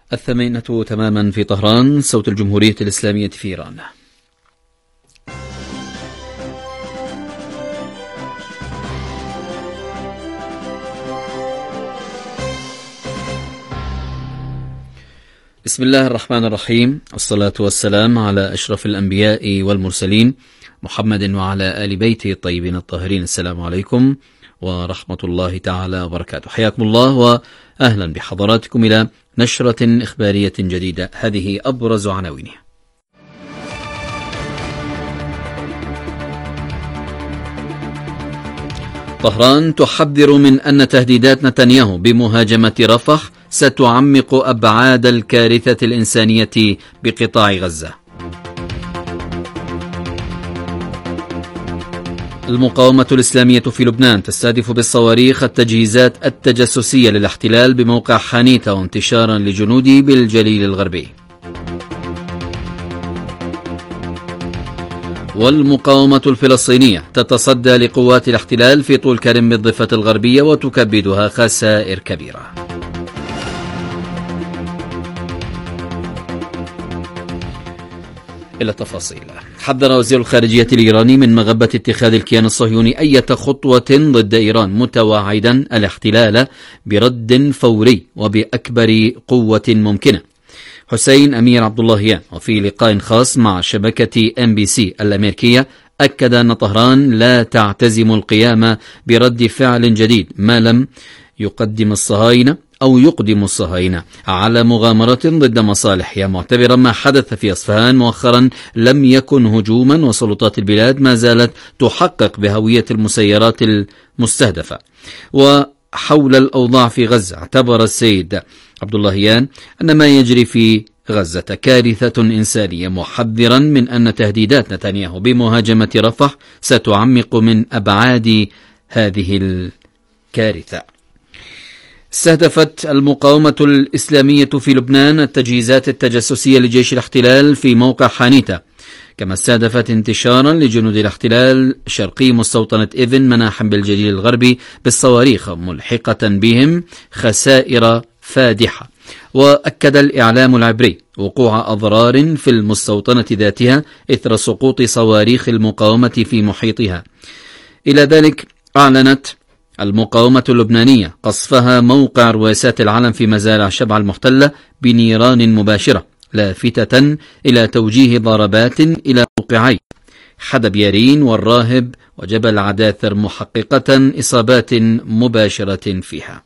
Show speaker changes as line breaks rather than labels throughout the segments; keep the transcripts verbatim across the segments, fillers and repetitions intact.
الثامنة تماما في طهران، صوت الجمهورية الإسلامية في إيران. بسم الله الرحمن الرحيم، والصلاة والسلام على أشرف الأنبياء والمرسلين محمد وعلى آل بيته الطيبين الطاهرين. السلام عليكم ورحمة الله تعالى وبركاته. حياكم الله وأهلا بحضراتكم إلى نشرة إخبارية جديدة. هذه أبرز عناوينها. طهران تحذر من أن تهديدات نتنياهو بمهاجمة رفح ستعمق أبعاد الكارثة الإنسانية بقطاع غزة. المقاومة الإسلامية في لبنان تستهدف بالصواريخ التجهيزات التجسسية للاحتلال بموقع حانيتا وانتشارا لجنود بالجليل الغربي. والمقاومة الفلسطينية تتصدى لقوات الاحتلال في طول كرم بالضفة الغربية وتكبدها خسائر كبيرة. إلى التفاصيل. حذر وزير الخارجية الإيراني من مغبة اتخاذ الكيان الصهيوني أي خطوة ضد إيران، متوعدا الاحتلال برد فوري وبأكبر قوة ممكنة. حسين أمير عبد اللهيان وفي لقاء خاص مع شبكة إم بي سي الأمريكية أكد أن طهران لا تعتزم القيام برد فعل جديد ما لم يقدم الصهاينة أو يقدم الصهاينة على مغامرة ضد مصالحها، معتبرا ما حدث في أصفهان مؤخرا لم يكن هجوما، وسلطات البلاد ما زالت تحقق بهوية المسيرات المستهدفة. وحول الأوضاع في غزة اعتبر السيد عبد اللهيان أن ما يجري في غزة كارثة إنسانية، محذرا من أن تهديدات نتنياهو بمهاجمة رفح ستعمق من أبعاد هذه الكارثة. استهدفت المقاومة الإسلامية في لبنان التجهيزات التجسسية لجيش الاحتلال في موقع حانيتا، كما استهدفت انتشارا لجنود الاحتلال شرقي مستوطنة إذن مناحم بالجليل الغربي بالصواريخ، ملحقة بهم خسائر فادحة. وأكد الإعلام العبري وقوع أضرار في المستوطنة ذاتها إثر سقوط صواريخ المقاومة في محيطها. إلى ذلك أعلنت المقاومة اللبنانية قصفها موقع رويسات العلم في مزارع شبع المحتلة بنيران مباشرة، لافتة إلى توجيه ضربات إلى موقعي حدب يارين والراهب وجبل عداثر، محققة إصابات مباشرة فيها.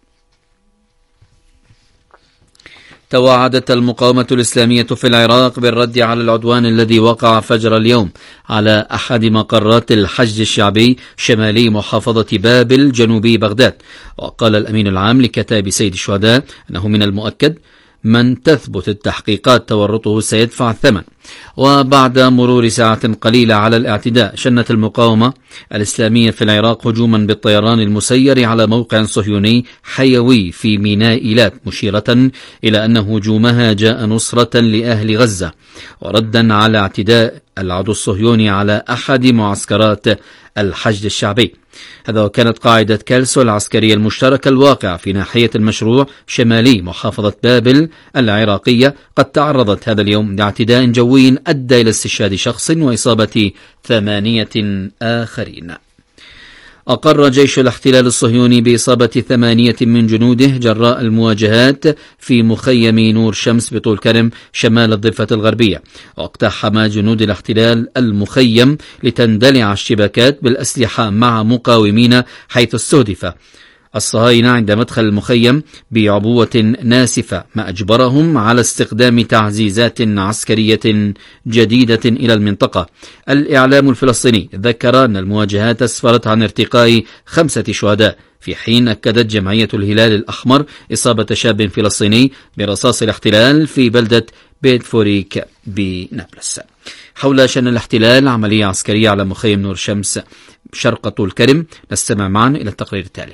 توعدت المقاومة الإسلامية في العراق بالرد على العدوان الذي وقع فجر اليوم على أحد مقرات الحشد الشعبي شمالي محافظة بابل جنوبي بغداد. وقال الأمين العام لكتائب سيد الشهداء أنه من المؤكد من تثبت التحقيقات تورطه سيدفع الثمن. وبعد مرور ساعة قليلة على الاعتداء، شنت المقاومة الإسلامية في العراق هجوما بالطيران المسير على موقع صهيوني حيوي في ميناء إيلات، مشيرة إلى أن هجومها جاء نصرة لأهل غزة وردا على اعتداء العدو الصهيوني على أحد معسكرات الحشد الشعبي. هذا وكانت قاعدة كالسو العسكرية المشتركة الواقعة في ناحية المشروع شمالي محافظة بابل العراقية قد تعرضت هذا اليوم لاعتداء جوي أدى إلى استشهاد شخص وإصابة ثمانية آخرين. أقر جيش الاحتلال الصهيوني بإصابة ثمانية من جنوده جراء المواجهات في مخيم نور شمس بطول كرم شمال الضفة الغربية. واقتحم جنود الاحتلال المخيم لتندلع الشبكات بالأسلحة مع مقاومين، حيث استهدف الصهاينة عند مدخل المخيم بعبوة ناسفة، ما أجبرهم على استخدام تعزيزات عسكرية جديدة إلى المنطقة. الإعلام الفلسطيني ذكر أن المواجهات أسفرت عن ارتقاء خمسة شهداء، في حين أكدت جمعية الهلال الأحمر إصابة شاب فلسطيني برصاص الاحتلال في بلدة بيت فوريك بنابلس. حول شن الاحتلال عملية عسكرية على مخيم نور شمس شرق طول كرم، نستمع معا إلى التقرير التالي.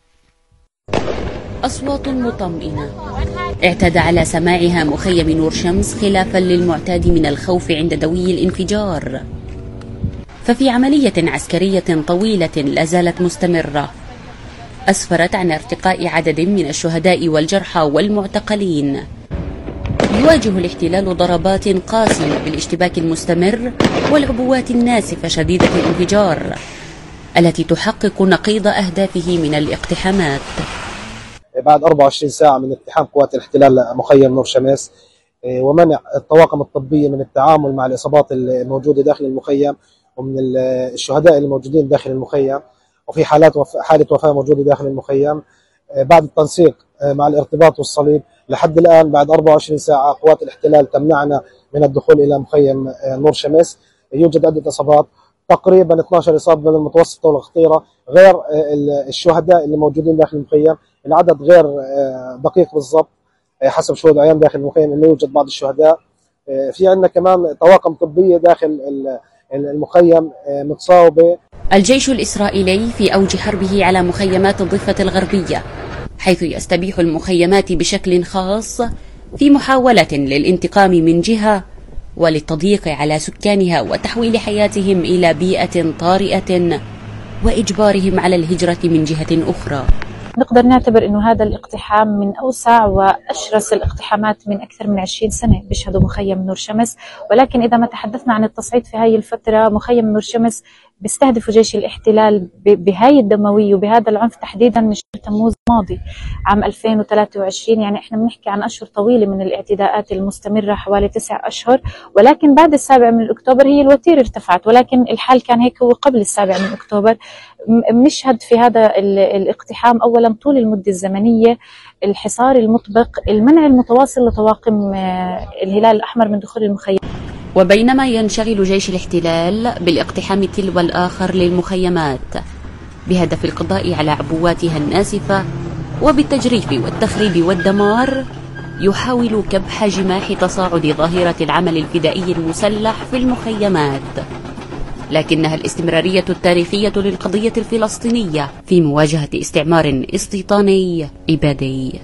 أصوات مطمئنة اعتاد على سماعها مخيم نور شمس خلافا للمعتاد من الخوف عند دوي الانفجار، ففي عملية عسكرية طويلة لا زالت مستمرة أسفرت عن ارتقاء عدد من الشهداء والجرحى والمعتقلين، يواجه الاحتلال ضربات قاسية بالاشتباك المستمر والعبوات الناسفة شديدة الانفجار التي تحقق نقيض أهدافه من الاقتحامات.
بعد أربعة وعشرين ساعة من اقتحام قوات الاحتلال مخيم نور شمس ومنع الطواقم الطبية من التعامل مع الإصابات الموجودة داخل المخيم ومن الشهداء الموجودين داخل المخيم، وفي حالات وف... حالة وفاة موجودة داخل المخيم، بعد التنسيق مع الارتباط والصليب لحد الآن بعد أربعة وعشرين ساعة قوات الاحتلال تمنعنا من الدخول إلى مخيم نور شمس. يوجد عدة إصابات، تقريبا اثنعش إصابة بين المتوسطة والخطيرة، غير الشهداء اللي موجودين داخل المخيم. العدد غير دقيق بالضبط حسب شهود عيان داخل المخيم انه يوجد بعض الشهداء. في عندنا كمان طواقم طبية داخل المخيم متصاوبة.
الجيش الإسرائيلي في أوج حربه على مخيمات الضفة الغربية، حيث يستبيح المخيمات بشكل خاص في محاولة للانتقام من جهة وللتضييق على سكانها وتحويل حياتهم إلى بيئة طارئة وإجبارهم على الهجرة من جهة أخرى.
نقدر نعتبر أنه هذا الاقتحام من أوسع وأشرس الاقتحامات من أكثر من عشرين سنة بيشهدوا مخيم نور شمس. ولكن إذا ما تحدثنا عن التصعيد في هاي الفترة، مخيم نور شمس بيستهدف جيش الاحتلال بهاي الدموية وبهذا العنف تحديدا من شهر تموز الماضي عام ألفين وثلاثة وعشرين. يعني احنا بنحكي عن أشهر طويلة من الاعتداءات المستمرة، حوالي تسع أشهر. ولكن بعد السابع من أكتوبر هي الوتيرة ارتفعت، ولكن الحال كان هيك هو قبل السابع من أكتوبر. بنشهد في هذا الاقتحام أولا طول المدة الزمنية، الحصار المطبق، المنع المتواصل لطواقم الهلال الأحمر من دخول المخيم.
وبينما ينشغل جيش الاحتلال بالاقتحام تلو الآخر للمخيمات بهدف القضاء على عبواتها الناسفة وبالتجريف والتخريب والدمار، يحاول كبح جماح تصاعد ظاهرة العمل الفدائي المسلح في المخيمات، لكنها الاستمرارية التاريخية للقضية الفلسطينية في مواجهة استعمار استيطاني إبادي.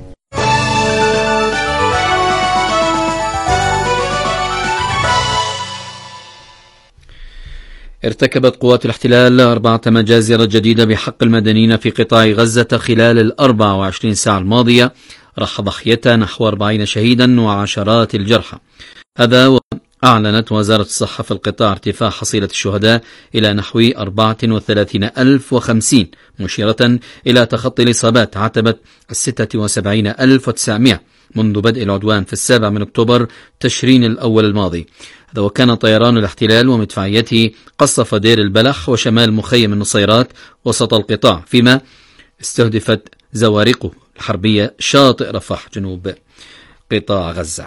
ارتكبت قوات الاحتلال أربعة مجازر جديدة بحق المدنيين في قطاع غزة خلال الأربع وعشرين ساعة الماضية، راح ضحيتها نحو أربعين شهيدا وعشرات الجرحى. هذا أعلنت وزارة الصحة في القطاع ارتفاع حصيلة الشهداء إلى نحو أربعة وثلاثين ألف وخمسين، مشيرة إلى تخطي الإصابات عتبة الستة وسبعين ألف وتسعمائة منذ بدء العدوان في السابع من أكتوبر تشرين الأول الماضي. هذا وكان طيران الاحتلال ومدفعيته قصف دير البلح وشمال مخيم النصيرات وسط القطاع، فيما استهدفت زوارقه الحربية شاطئ رفح جنوب قطاع غزة.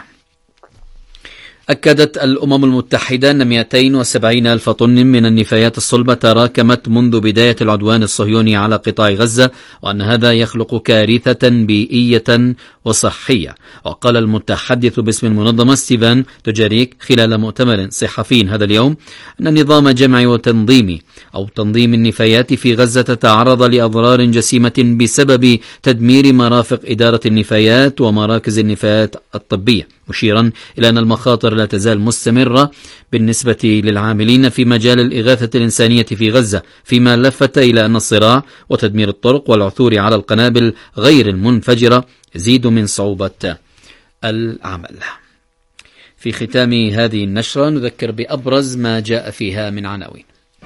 أكدت الأمم المتحدة أن مئتين وسبعين ألف طن من النفايات الصلبة تراكمت منذ بداية العدوان الصهيوني على قطاع غزة، وأن هذا يخلق كارثة بيئية وصحية. وقال المتحدث باسم المنظمة ستيفان دوجاريك خلال مؤتمر صحفي هذا اليوم أن نظام جمع وتنظيم أو تنظيم النفايات في غزة تعرض لأضرار جسيمة بسبب تدمير مرافق إدارة النفايات ومراكز النفايات الطبية، مشيرا إلى أن المخاطر لا تزال مستمرة بالنسبة للعاملين في مجال الإغاثة الإنسانية في غزة، فيما لفت إلى أن الصراع وتدمير الطرق والعثور على القنابل غير المنفجرة يزيد من صعوبة العمل. في ختام هذه النشرة نذكر بأبرز ما جاء فيها من عناوين.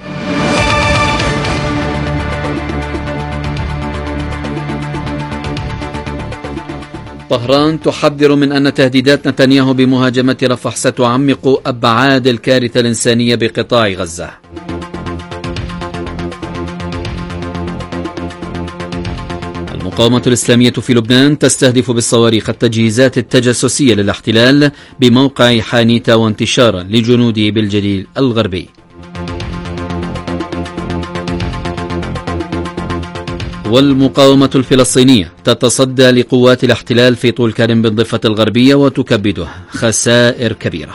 طهران تحذر من أن تهديدات نتنياهو بمهاجمة رفح ستعمق أبعاد الكارثة الإنسانية بقطاع غزة. المقاومة الإسلامية في لبنان تستهدف بالصواريخ التجهيزات التجسسية للاحتلال بموقع حانيتا وانتشارا لجنوده بالجليل الغربي. والمقاومة الفلسطينية تتصدى لقوات الاحتلال في طول كرم بالضفة الغربية وتكبده خسائر كبيرة.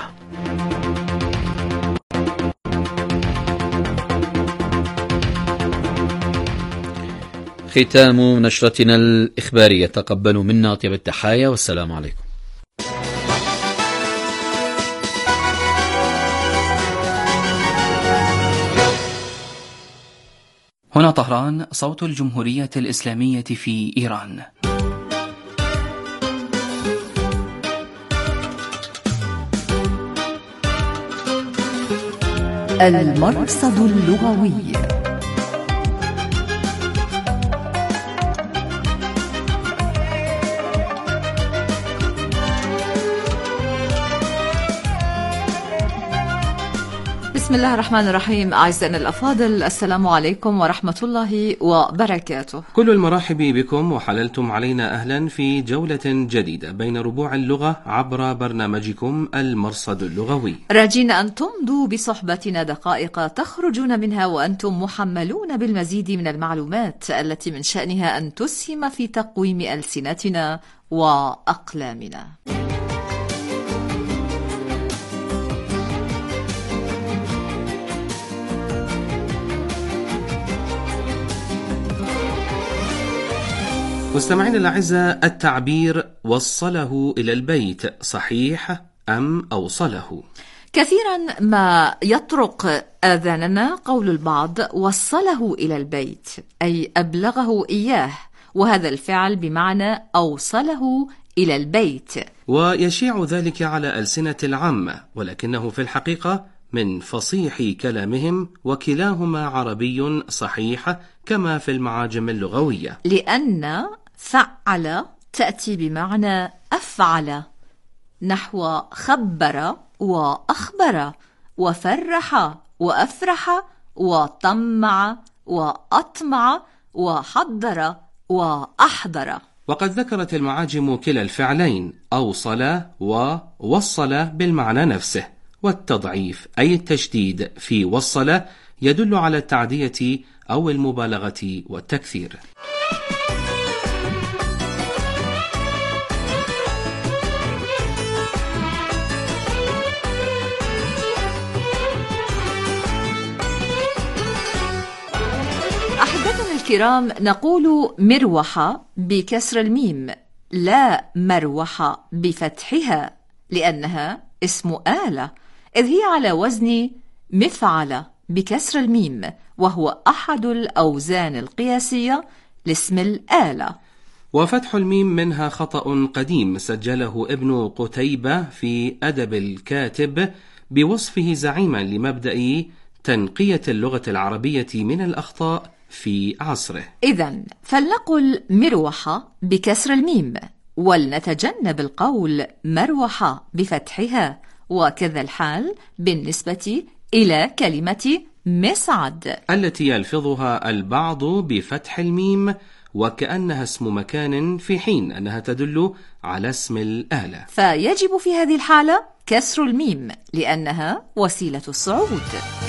ختام نشرتنا الإخبارية، تقبلوا منا أطيب التحايا والسلام عليكم.
هنا طهران، صوت الجمهورية الإسلامية في إيران.
المرصد اللغوي. بسم الله الرحمن الرحيم. أعزائنا الأفاضل، السلام عليكم ورحمة الله وبركاته.
كل المرحب بكم، وحللتم علينا أهلا في جولة جديدة بين ربوع اللغة عبر برنامجكم المرصد اللغوي.
راجين أن تمضوا بصحبتنا دقائق تخرجون منها وأنتم محملون بالمزيد من المعلومات التي من شأنها أن تسهم في تقويم ألسنتنا وأقلامنا.
مستمعين الأعزاء، التعبير وصله إلى البيت صحيح أم أوصله؟
كثيرا ما يطرق آذاننا قول البعض وصله إلى البيت، أي أبلغه إياه، وهذا الفعل بمعنى أوصله إلى البيت،
ويشيع ذلك على ألسنة العامة، ولكنه في الحقيقة من فصيح كلامهم، وكلاهما عربي صحيح كما في المعاجم اللغوية،
لأن فعل تأتي بمعنى أفعل، نحو خبر وأخبر وفرح وأفرح وطمع وأطمع وحضر وأحضر.
وقد ذكرت المعاجم كلا الفعلين، أوصل ووصل بالمعنى نفسه، والتضعيف أي التشديد في وصل يدل على التعدية أو المبالغة والتكثير.
أحبتنا الكرام، نقول مروحة بكسر الميم، لا مروحة بفتحها، لأنها اسم آلة، إذ هي على وزن مفعل بكسر الميم، وهو أحد الأوزان القياسية لاسم الآلة.
وفتح الميم منها خطأ قديم سجله ابن قتيبة في أدب الكاتب بوصفه زعيما لمبدأ تنقية اللغة العربية من الأخطاء في عصره.
إذن فلنقل مروحة بكسر الميم، ولنتجنب القول مروحة بفتحها، وكذا الحال بالنسبة إلى كلمة مسعد
التي يلفظها البعض بفتح الميم وكأنها اسم مكان، في حين أنها تدل على اسم الآلة،
فيجب في هذه الحالة كسر الميم لأنها وسيلة الصعود.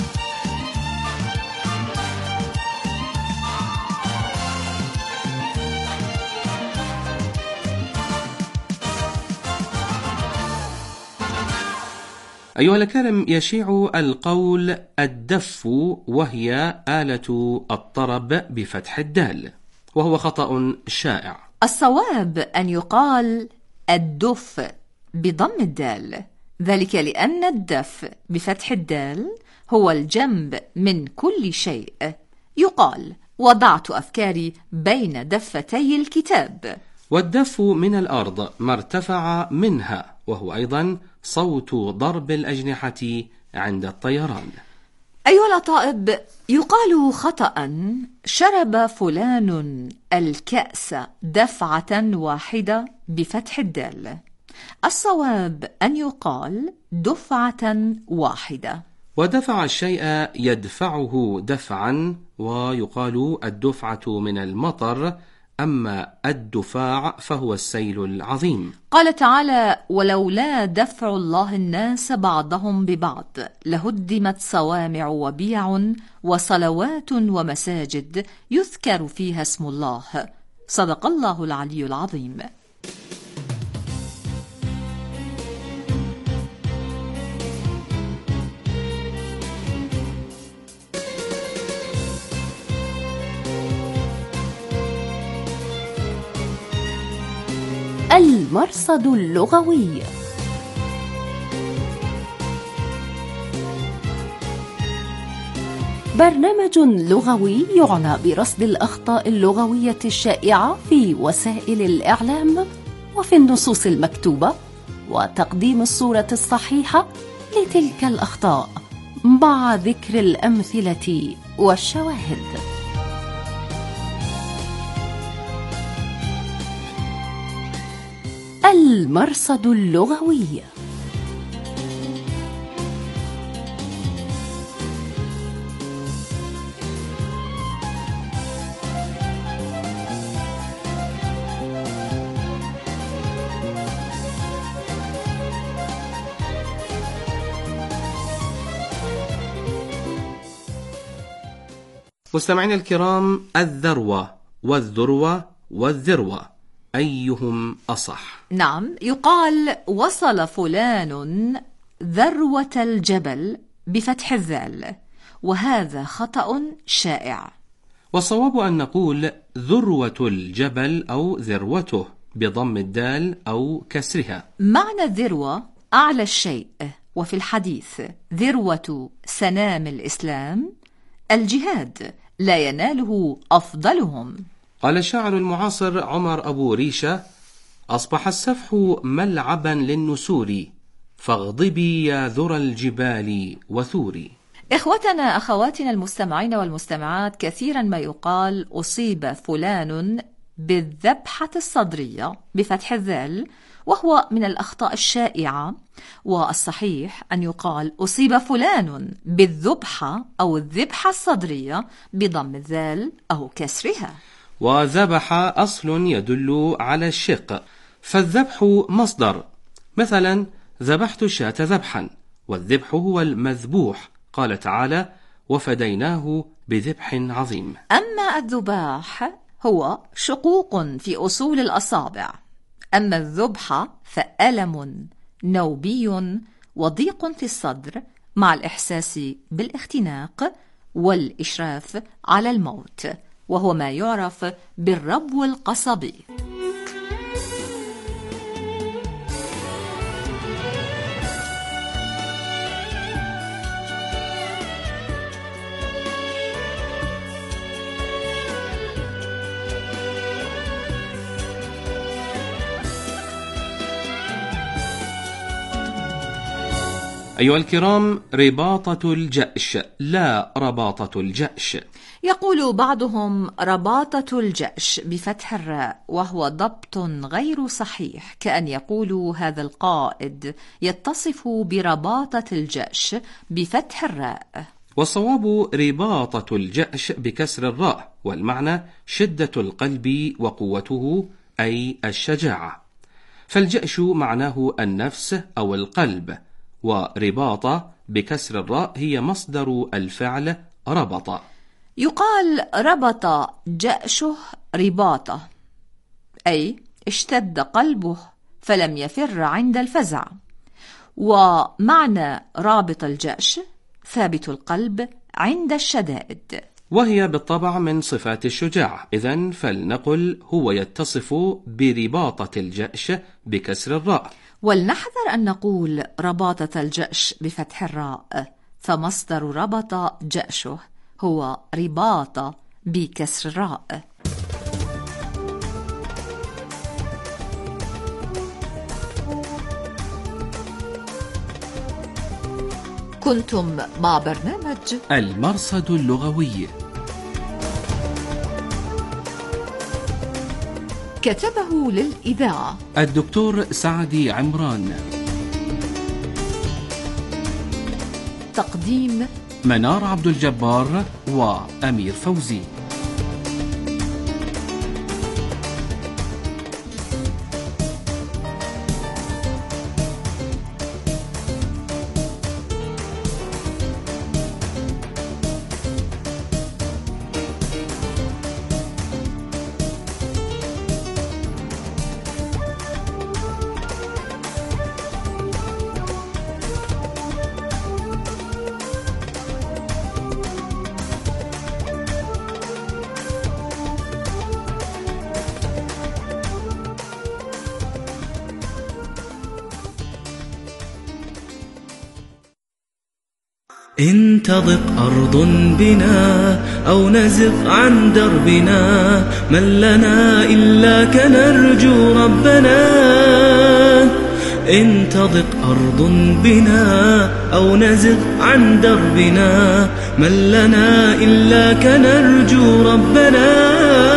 أيها الكرام، يشيع القول الدف، وهي آلة الطرب بفتح الدال، وهو خطأ شائع.
الصواب أن يقال الدف بضم الدال، ذلك لأن الدف بفتح الدال هو الجنب من كل شيء. يقال وضعت أفكاري بين دفتي الكتاب.
والدف من الأرض ما ارتفع منها، وهو أيضا صوت ضرب الأجنحة عند الطيران.
أيها الأطائب، يقال خطأ شرب فلان الكأس دفعة واحدة بفتح الدال. الصواب أن يقال دفعة واحدة.
ودفع الشيء يدفعه دفعا، ويقال الدفعة من المطر، أما الدفاع فهو السيل العظيم.
قال تعالى: ولولا دفع الله الناس بعضهم ببعض لهدمت صوامع وبيع وصلوات ومساجد يذكر فيها اسم الله. صدق الله العلي العظيم.
المرصد اللغوي. برنامج لغوي يعنى برصد الأخطاء اللغوية الشائعة في وسائل الإعلام وفي النصوص المكتوبة، وتقديم الصورة الصحيحة لتلك الأخطاء مع ذكر الأمثلة والشواهد. المرصد اللغوي.
مستمعين الكرام، الذروة والذروة والذروة أيهم أصح؟
نعم، يقال وصل فلان ذروة الجبل بفتح الذال، وهذا خطأ شائع.
والصواب أن نقول ذروة الجبل أو ذروته بضم الدال أو كسرها.
معنى الذروة أعلى الشيء، وفي الحديث ذروة سنام الإسلام الجهاد لا يناله أفضلهم.
قال الشاعر المعاصر عمر أبو ريشة: أصبح السفح ملعبا للنسور، فاغضبي يا ذرى الجبال وثوري.
إخوتنا أخواتنا المستمعين والمستمعات، كثيرا ما يقال أصيب فلان بالذبحة الصدرية بفتح الذال، وهو من الأخطاء الشائعة، والصحيح أن يقال أصيب فلان بالذبحة أو الذبحة الصدرية بضم الذال أو كسرها.
وذبح أصل يدل على الشق، فالذبح مصدر، مثلا ذبحت الشاة ذبحا، والذبح هو المذبوح، قال تعالى: وفديناه بذبح عظيم.
أما الذباح هو شقوق في أصول الأصابع، أما الذبح فألم نوبي وضيق في الصدر مع الإحساس بالاختناق والإشراف على الموت، وهو ما يعرف بالربو القصبي.
أيها الكرام، رباطة الجأش لا رباطة الجأش.
يقول بعضهم رباطة الجأش بفتح الراء، وهو ضبط غير صحيح، كأن يقول هذا القائد يتصف برباطة الجأش بفتح الراء.
والصواب رباطة الجأش بكسر الراء، والمعنى شدة القلب وقوته، أي الشجاعة. فالجأش معناه النفس أو القلب، ورباطة بكسر الراء هي مصدر الفعل ربط.
يقال ربط جأشه رباطة، أي اشتد قلبه فلم يفر عند الفزع. ومعنى رابط الجأش ثابت القلب عند الشدائد،
وهي بالطبع من صفات الشجاعة. إذن فلنقل هو يتصف برباطة الجأش بكسر الراء.
ولنحذر أن نقول رباطة الجأش بفتح الراء، فمصدر ربط جأشه هو رباطة بكسر الراء. كنتم مع برنامج
المرصد اللغوي،
كتبه للإذاعة
الدكتور سعدي عمران،
تقديم
منار عبد الجبار وأمير فوزي.
إن تضق أرض بنا أو نزغ عن دربنا، من لنا إلا كنرجو ربنا. إن تضق أرض بنا أو نزغ عن دربنا من لنا إلا كنرجو ربنا.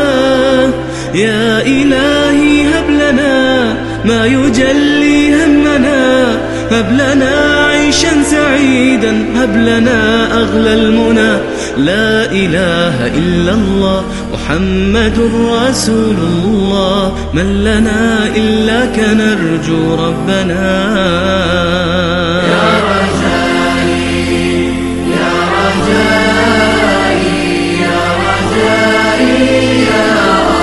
يا إلهي هب لنا ما يجلي همنا، هب لنا عيشا سعيدا، هب لنا أغلى المنى. لا إله إلا الله محمد رسول الله، من لنا إلا كنرجو ربنا.
يا رجائي يا رجائي يا رجائي يا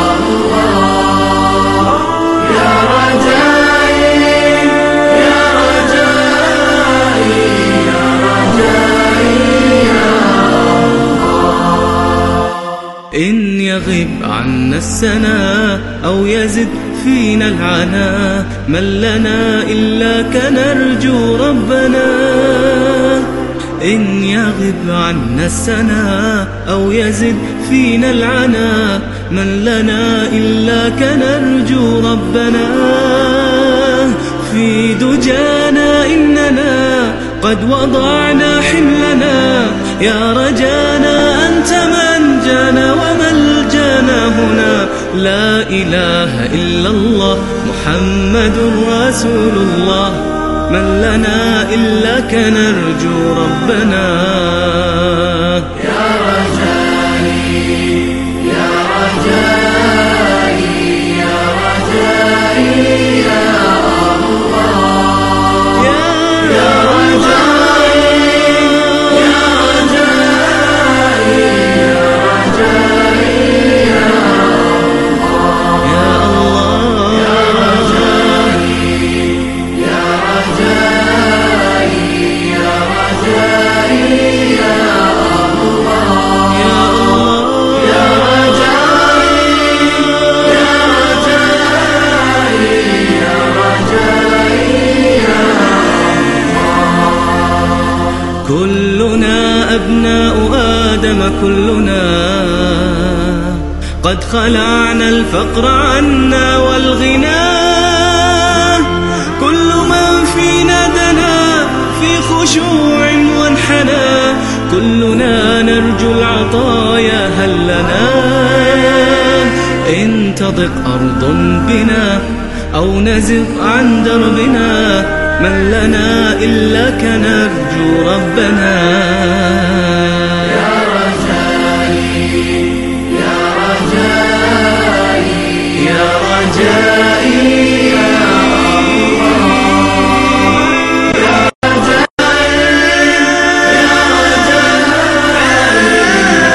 الله، يا رجائي يا رجائي يا رجائي يا الله.
إن يغب عنا السنا أو يزد فينا العنا من لنا إلا كنرجو ربنا. إن يغب عنا السنا أو يزد فينا العنا من لنا إلا كنرجو ربنا. في دجانا إننا قد وضعنا حملنا، يا رجانا أنت من جانا وملجانا هنا. لا إله إلا الله محمد رسول الله، من لنا إلا كنرجو ربنا.
يا رجائي يا رجائي يا رجائي يا الله، يا رجائي يا رجائي يا رجائي يا الله، يا رجائي يا رجائي يا رجائي يا الله، يا رجائي يا رجائي يا رجائي يا الله.
كلنا أبناء آدم كلنا قد خلعنا الفقر عنا والغنى. كل من فينا دنا في خشوع وانحنى، كلنا نرجو العطايا هل لنا. إن تضق أرض بنا أو نزغ عن دربنا من لنا إلا كنرجو ربنا.
يا رجائي يا رجائي يا رجائي يا الله، يا رجائي يا رجائي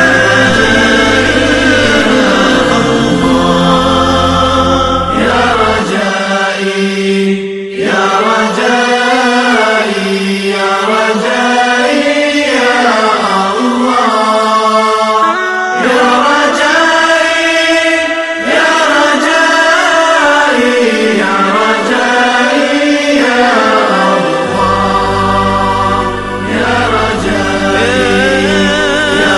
يا رجائي يا رجائي يا رجائي يا الله، يا رجائي يا رجائي يا رجائي يا الله، يا رجائي يا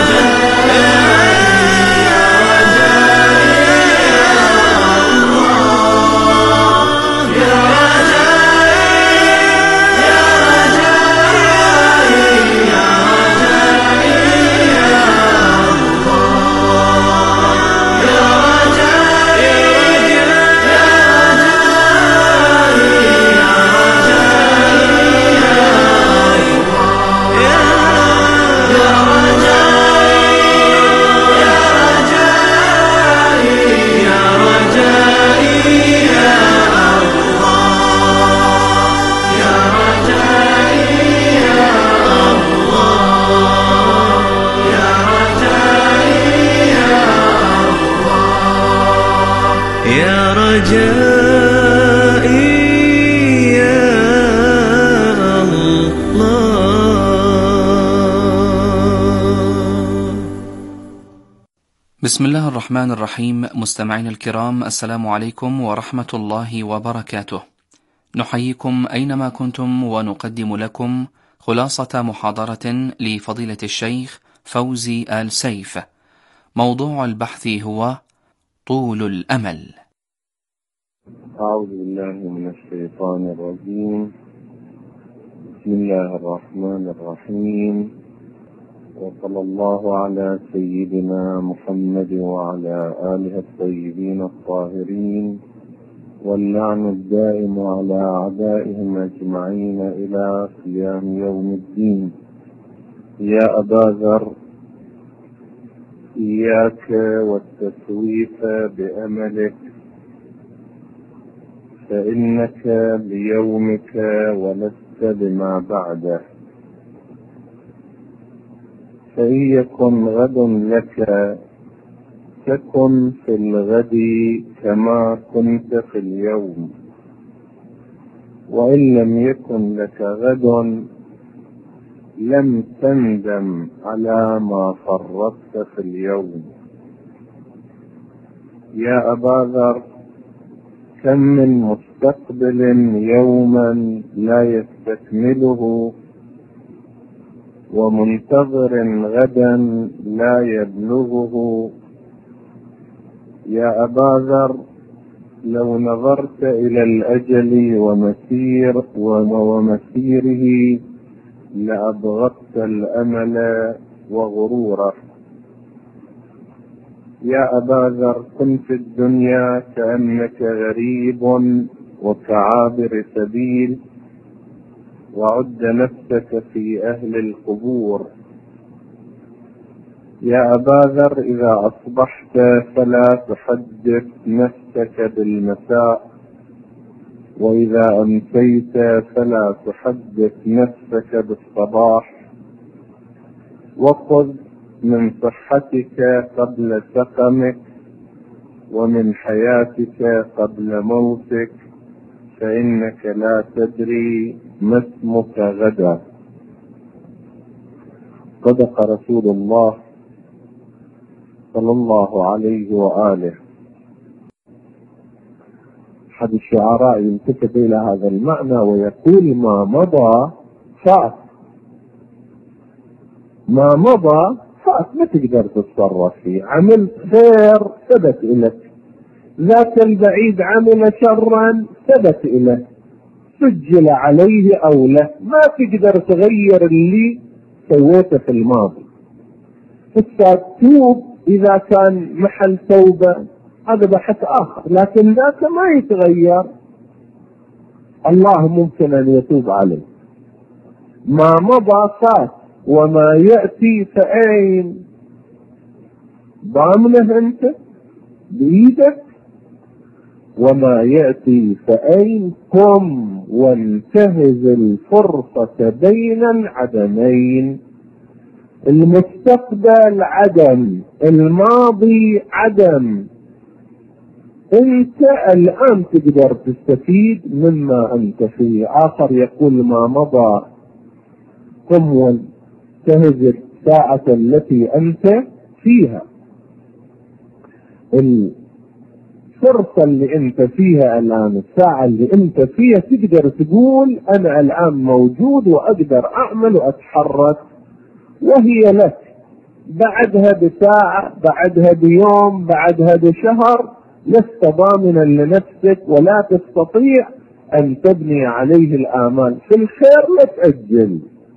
بسم الله الرحمن الرحيم. مستمعينا الكرام، السلام عليكم ورحمة الله وبركاته. نحييكم أينما كنتم ونقدم لكم خلاصة محاضرة لفضيلة الشيخ فوزي آل سيف. موضوع البحث هو طول الأمل.
أعوذ بالله من الشيطان الرجيم. بسم الله الرحمن الرحيم، وصلى الله على سيدنا محمد وعلى آله الطيبين الطاهرين، واللعن الدائم على أعدائهم أجمعين إلى قيام يوم الدين. يا أبا ذر، إياك والتسويف بأملك، فإنك بيومك ولست بما بعده. فإن يكن غد لك تكن في الغد كما كنت في اليوم، وإن لم يكن لك غد لم تندم على ما فرطت في اليوم. يا أبا ذر، كم من مستقبل يوما لا يستكمله، ومنتظر غدا لا يبلغه. يا أبا ذر، لو نظرت إلى الأجل ومسير ومسيره لأبغضت الأمل وغروره. يا أبا ذر، كن في الدنيا كأنك غريب وكعابر سبيل، وعد نفسك في أهل القبور. يا أبا ذر، إذا أصبحت فلا تحدث نفسك بالمساء، وإذا أمسيت فلا تحدث نفسك بالصباح. وخذ من صحتك قبل سقمك، ومن حياتك قبل موتك، فإنك لا تدري ما اسمك غدا. صدق رسول الله صلى الله عليه وآله. أحد الشعراء ينتسب إلى هذا المعنى ويقول: ما مضى فات، ما مضى فات، ما تقدر تتصرف فيه. عملت خير ثبت إليك، ذاك البعيد عمل شرا ثبت إليك، سجل عليه أو له، ما تقدر تغير اللي سويته في الماضي. فالتوب إذا كان محل توبة هذا بحث آخر، لكن ذاك ما يتغير، الله ممكن أن يتوب عليه. ما مضى فات، وما يأتي فأين؟ ضامنه أنت بإيدك. وما يأتي فأين؟ قم وانتهز الفرصة بين العدمين. المستقبل عدم، الماضي عدم. انت الآن تقدر تستفيد مما انت فيه. آخر يقول: ما مضى قم وانتهز الساعة التي انت فيها. الفرصة اللي انت فيها الآن، الساعة اللي انت فيها، تقدر تقول أنا الآن موجود وأقدر أعمل وأتحرك، وهي لك. بعدها بساعة، بعدها بيوم، بعدها بشهر، لست ضامنا لنفسك ولا تستطيع أن تبني عليه الآمال. في الخير لا تأجل،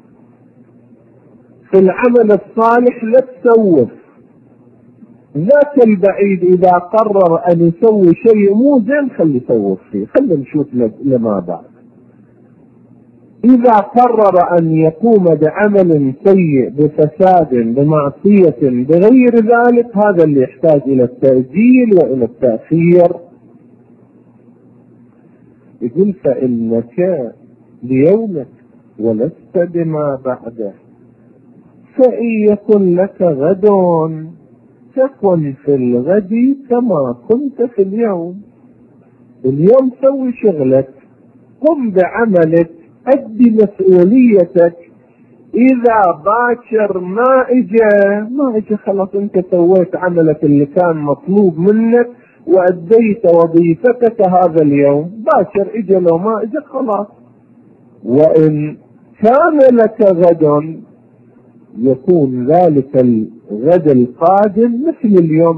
في العمل الصالح لا تسوف. ذاك البعيد إذا قرر أن يسوي شيء مو زين خلي يسوف فيه، خلي نشوف لما بعد. إذا قرر أن يقوم بعمل سيء، بفساد، بمعصية، بغير ذلك، هذا اللي يحتاج إلى التأجيل وإلى التأخير. يقول: فإنك ليومك ولست بما بعده، فإن يكن لك غد تكن في الغد كما كنت في اليوم. اليوم سوي شغلك، قم بعملك، أدي مسؤوليتك. إذا باكر ما إجا ما إجا خلاص، أنت سويت عملك اللي كان مطلوب منك وأديت وظيفتك هذا اليوم. باكر إجا لو ما إجا خلاص. وإن كان لك غد يكون ذلك الغد القادم مثل اليوم